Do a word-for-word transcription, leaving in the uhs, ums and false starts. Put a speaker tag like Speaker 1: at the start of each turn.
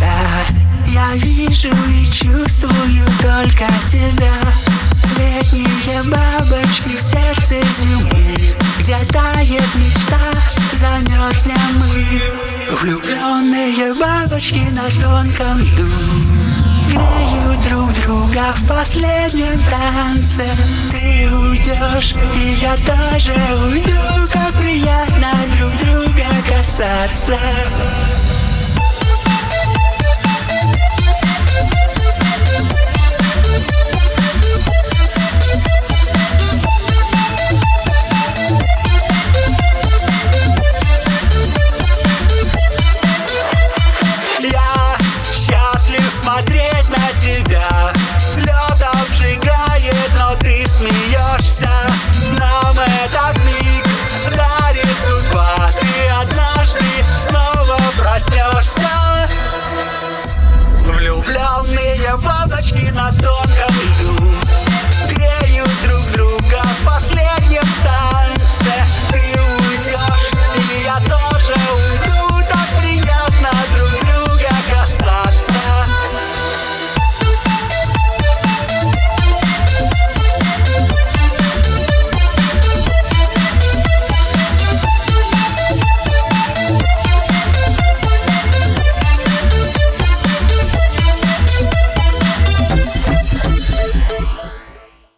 Speaker 1: тебя. Я вижу и чувствую только тебя. Летние бабочки в сердце зимы, где тает мечта, замерзнем мы. Влюбленные бабочки на тонком льду греют друг друга в последнем танце. Ты уйдешь, и я тоже уйду. Как приятно друг друга касаться.